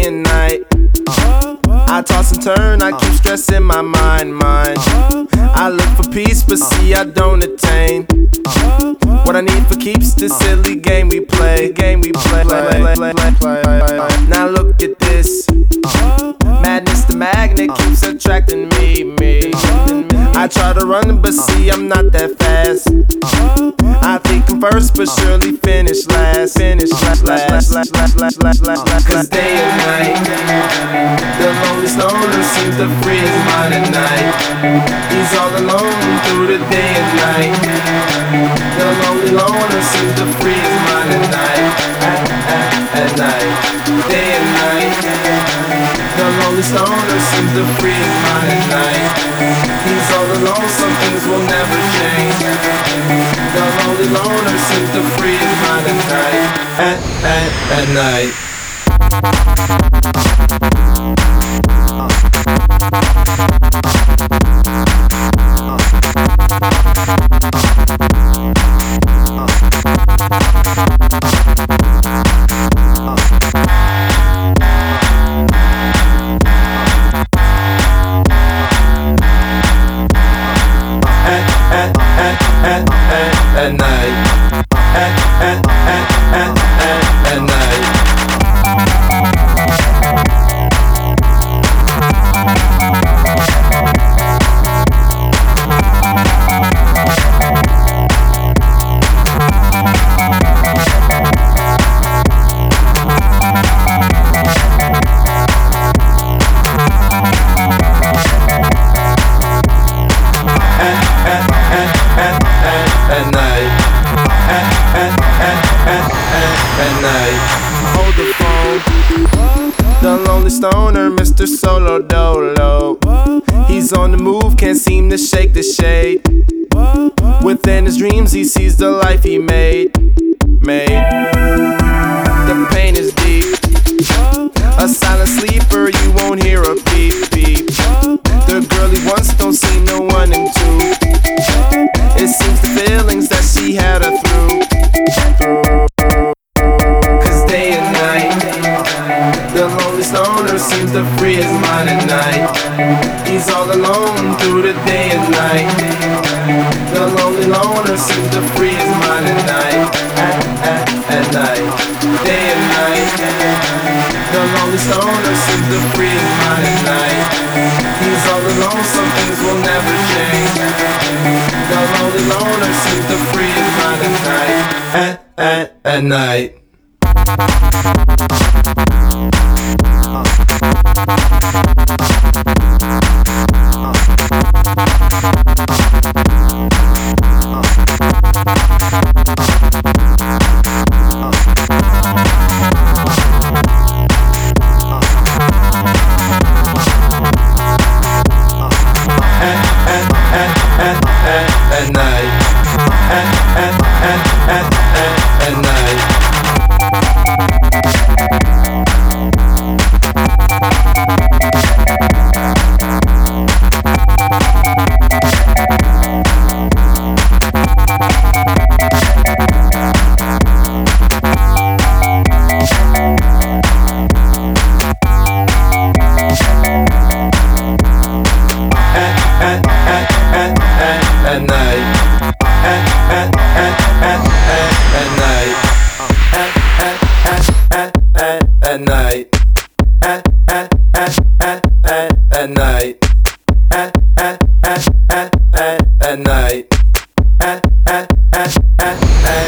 day and night. I toss and turn, I keep stressing my mind. I look for peace, but see I don't attain. What I need for keeps this silly game we play. Now look at this. Madness, the magnet keeps attracting me. I try to run, but see I'm not that fast. I think I'm first, but surely finish last. Cause day and night, the lonely stoner seems to free his mind at night. He's all alone through the day and night. The lonely loner seems to free his mind at night. At night, day and night. The lonely stoner seems to free his mind at night. He's all alone, some things will never change. The lonely loner seems to free his mind at night. At night. At night. At night. At night. Hold the phone. The lonely stoner, Mr. Solo Dolo. He's on the move, can't seem to shake the shade. Within his dreams, he sees the life he made. The pain is deep. A silent sleeper, you won't hear a beep beep. The girl he wants don't seem to want him to. It seems the feelings that she had her through. Cause day and night, the lonely stoner seems to free his mind at night. He's all alone through the day and night. The lonely loner seems to free his mind at night. At night, day and night. The lonely stoner seems to free his mind at night. He's all alone, some things will never change. The lonely loner seems to free his mind at night. At night. At night. At night. At night. At night. At night. At night.